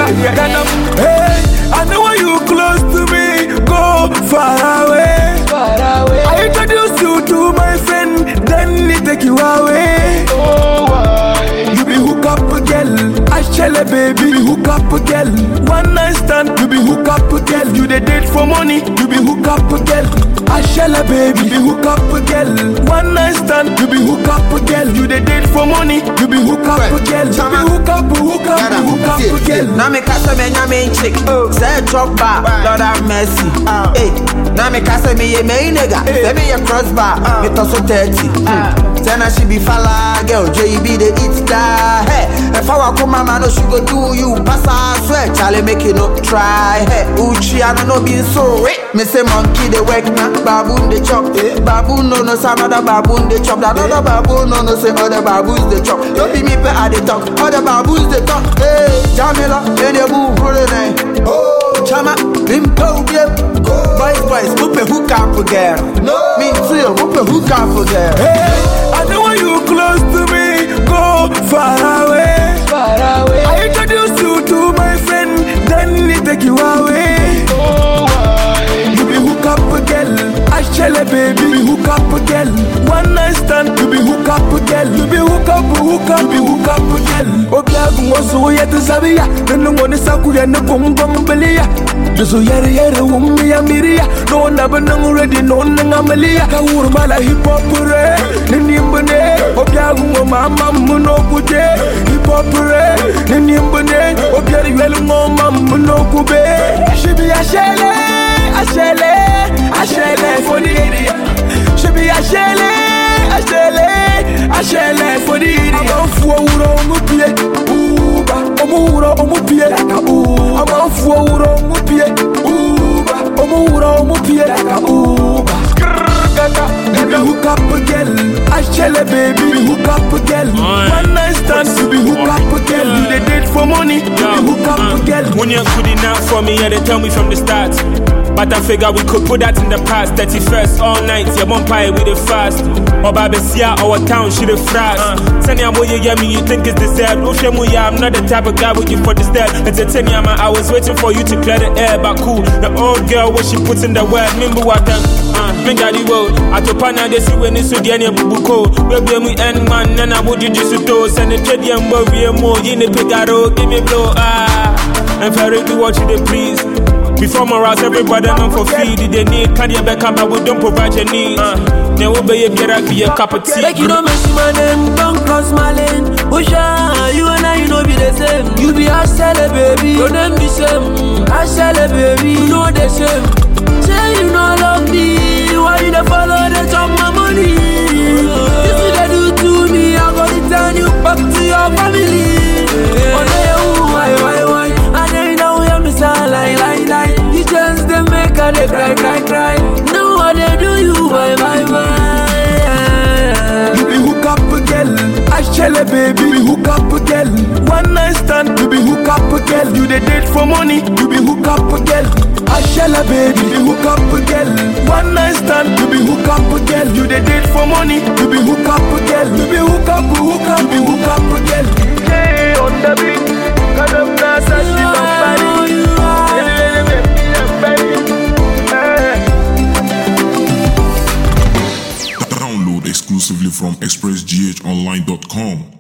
Hey, I know when you close to me, go far away. I introduce you to my friend, then they take you away. You be hook up a girl, I shall a baby, hook up a girl. One night stand, you be hook up a girl. You the date for money, you be hook up a girl. I shall a baby, you be hook up a girl. One night stand, you be hook up a girl. You the date for money, you be hook up a girl. You be hook up a girl. Now me casa me nyame chick, say drop bar, Lord have mercy. Hey, now me casa me ye me nigga, let me a crossbar, me toss 30. Then I she be falla girl, JB the eat star. Hey, if I walk come mama no she go do you, pass her sweat, Charlie make it no try. Hey, Uchi I no be so. Me say monkey the work na, baboon the chop. Baboon no some other baboon the chop. That other baboon no say other baboons the chop. Don't be me pe at the talk, other baboons the talk. Hey, Jamila, any boo holiday. Oh, Chama, Limpo, yeah. Boys, whoop a hook up girl. No, me too, whoop a hook up girl. Hey, I know when you close to me, go far away. I introduce you to my friend, then they take you away. You be hook up a girl, I shall a baby, hook up a girl. One night stand, you be hook up a girl. You be hook up a girl. Obiagu wazo ya tuzabia, neno ngone sakuya ne kumbelia. Jozo yere wumi ya miria, no nabanang ready no ngamalia. Kawur mala hip hop re, nimbane. Obiagu mama muno kuje, hip hop re, nimbane. Obiagu yelu mama muno kube. She be a shele for the area. She be a shele for the area. I'm on for omupie, uba, omupie, I'm on for omupie, uba, omupie, uba. You be hook up a girl, I shall a baby, hook up a girl. One night stand, you be hook up a girl. You the date for money, you be hook up a girl. When you're good enough for me, yeah, they tell me from the start. But I figure we could put that in the past. 31st all night, yeah, one pie with the fast. Or Babesia, our town, she the frost. Tell me what you get me, you think it's deserved. Oh, I'm not the type of guy with you for the step. Entertain me, I was waiting for you to clear the air, but cool. The old girl, what she puts in the word, remember what them. Me daddy road, I to pana they see when it's with the buko. We be me end man, and I would you just to toast. And the trade and worry more, you need to give me blow. And very do what you they please. Before my rouse, everybody man for feed. They need candy back up, but we don't provide your needs. They will be a cup of tea. Like you don't mention my name, don't cross my lane. Usha, you and I, you know be the same. You be a seller, baby. Your name be same. I seller, baby. You know the same. Say you know love me. Why you the follow the chop my money? This is they do to me. I'm gonna return you back to your family. Oh no, why? And they know you miss a lie. You just they make her they cry. Now what they do you, bye. You be hook up a girl, I shall a baby, hook up a girl. One night stand, you be hook up a girl. You the date for money, you be hook up a girl. I shall a baby, you be hook up a girl. One night stand, you be hook up a girl. You the date for money, you be hook up a girl. You be hook up a girl. Hey, on the beat, kadam nasa shi bambari. Download exclusively from expressghonline.com.